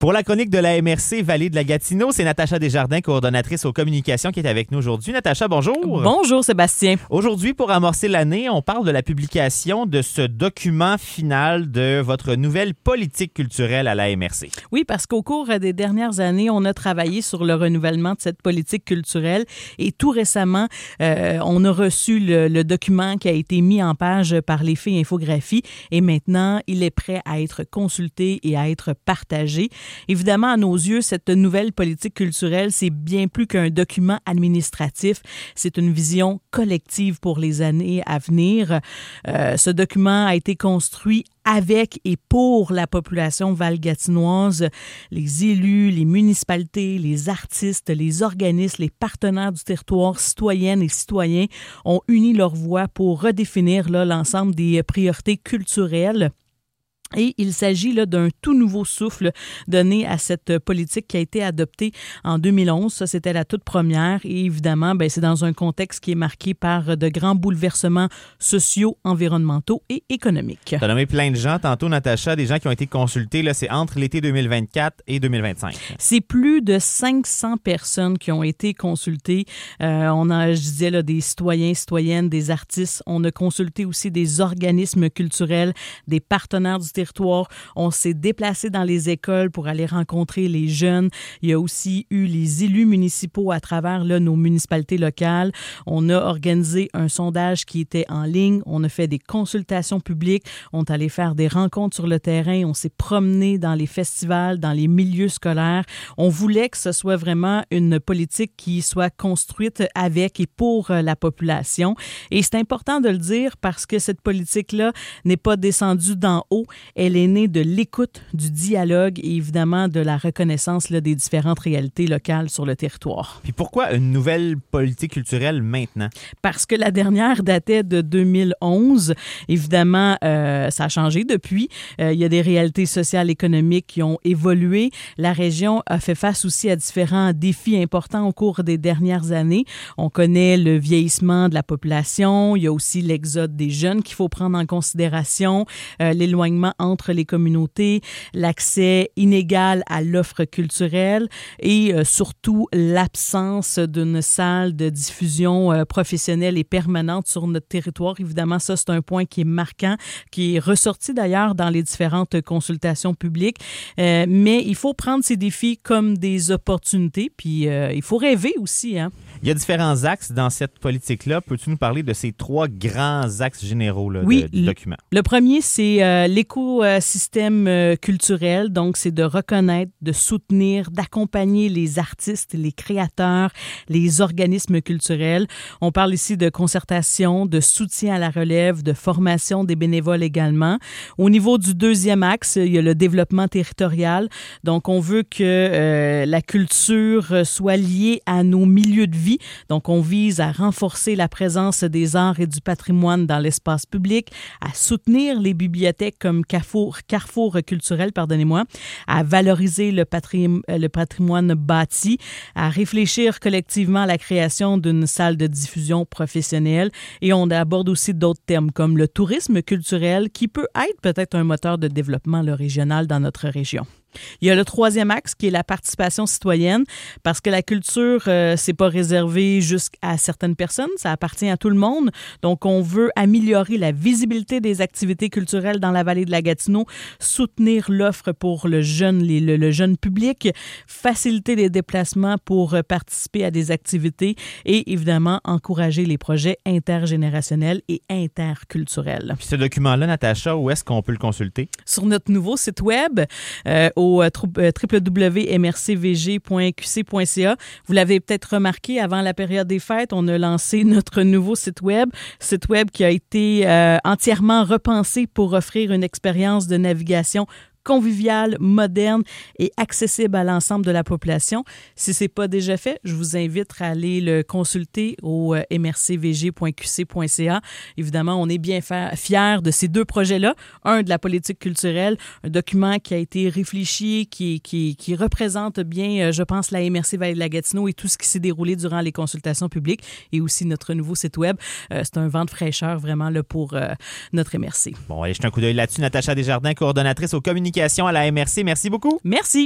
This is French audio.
Pour la chronique de la MRC Vallée de la Gatineau, c'est Natacha Desjardins, coordonnatrice aux communications, qui est avec nous aujourd'hui. Natacha, bonjour. Bonjour, Sébastien. Aujourd'hui, pour amorcer l'année, on parle de la publication de ce document final de votre nouvelle politique culturelle à la MRC. Oui, parce qu'au cours des dernières années, on a travaillé sur le renouvellement de cette politique culturelle et tout récemment, on a reçu le document qui a été mis en page par les filles Infographie et maintenant, il est prêt à être consulté et à être partagé. Évidemment, à nos yeux, cette nouvelle politique culturelle, c'est bien plus qu'un document administratif. C'est une vision collective pour les années à venir. Ce document a été construit avec et pour la population valgatinoise, les élus, les municipalités, les artistes, les organismes, les partenaires du territoire, citoyennes et citoyens ont uni leurs voix pour redéfinir l'ensemble des priorités culturelles. Et il s'agit d'un tout nouveau souffle donné à cette politique qui a été adoptée en 2011. Ça, c'était la toute première. Et évidemment, c'est dans un contexte qui est marqué par de grands bouleversements sociaux, environnementaux et économiques. Tu as nommé plein de gens tantôt, Natacha, des gens qui ont été consultés. Là, c'est entre l'été 2024 et 2025. C'est plus de 500 personnes qui ont été consultées. On a, je disais, des citoyens, citoyennes, des artistes. On a consulté aussi des organismes culturels, des partenaires du territoire. On s'est déplacé dans les écoles pour aller rencontrer les jeunes. Il y a aussi eu les élus municipaux à travers nos municipalités locales. On a organisé un sondage qui était en ligne. On a fait des consultations publiques. On est allé faire des rencontres sur le terrain. On s'est promené dans les festivals, dans les milieux scolaires. On voulait que ce soit vraiment une politique qui soit construite avec et pour la population. Et c'est important de le dire parce que cette politique-là n'est pas descendue d'en haut. Elle est née de l'écoute, du dialogue et évidemment de la reconnaissance des différentes réalités locales sur le territoire. Puis pourquoi une nouvelle politique culturelle maintenant? Parce que la dernière datait de 2011. Évidemment, ça a changé depuis. Il y a des réalités sociales et économiques qui ont évolué. La région a fait face aussi à différents défis importants au cours des dernières années. On connaît le vieillissement de la population. Il y a aussi l'exode des jeunes qu'il faut prendre en considération, l'éloignement entre les communautés, l'accès inégal à l'offre culturelle et surtout l'absence d'une salle de diffusion professionnelle et permanente sur notre territoire. Évidemment, ça, c'est un point qui est marquant, qui est ressorti d'ailleurs dans les différentes consultations publiques. Mais il faut prendre ces défis comme des opportunités, puis il faut rêver aussi, hein? Il y a différents axes dans cette politique-là. Peux-tu nous parler de ces trois grands axes généraux du document? Le premier, c'est l'écosystème culturel. Donc, c'est de reconnaître, de soutenir, d'accompagner les artistes, les créateurs, les organismes culturels. On parle ici de concertation, de soutien à la relève, de formation des bénévoles également. Au niveau du deuxième axe, il y a le développement territorial. Donc, on veut que la culture soit liée à nos milieux de vie. Donc, on vise à renforcer la présence des arts et du patrimoine dans l'espace public, à soutenir les bibliothèques comme carrefour culturel, à valoriser le patrimoine bâti, à réfléchir collectivement à la création d'une salle de diffusion professionnelle. Et on aborde aussi d'autres termes comme le tourisme culturel qui peut être peut-être un moteur de développement régional dans notre région. Il y a le troisième axe qui est la participation citoyenne parce que la culture, c'est pas réservé juste à certaines personnes, ça appartient à tout le monde. Donc, on veut améliorer la visibilité des activités culturelles dans la vallée de la Gatineau, soutenir l'offre pour le jeune public, faciliter les déplacements pour participer à des activités et évidemment encourager les projets intergénérationnels et interculturels. Puis ce document-là, Natacha, où est-ce qu'on peut le consulter? Sur notre nouveau site web, au www.mrcvg.qc.ca. Vous l'avez peut-être remarqué, avant la période des fêtes, on a lancé notre nouveau site web qui a été entièrement repensé pour offrir une expérience de navigation convivial, moderne et accessible à l'ensemble de la population. Si ce n'est pas déjà fait, je vous invite à aller le consulter au mrcvg.qc.ca. Évidemment, on est bien fiers de ces deux projets-là. Un, de la politique culturelle, un document qui a été réfléchi, qui représente bien, je pense, la MRC Vallée de la Gatineau et tout ce qui s'est déroulé durant les consultations publiques et aussi notre nouveau site web. C'est un vent de fraîcheur vraiment là, pour notre MRC. Bon, allez jeter un coup d'œil là-dessus. Natacha Desjardins, coordonnatrice aux communications à la MRC. Merci beaucoup. Merci.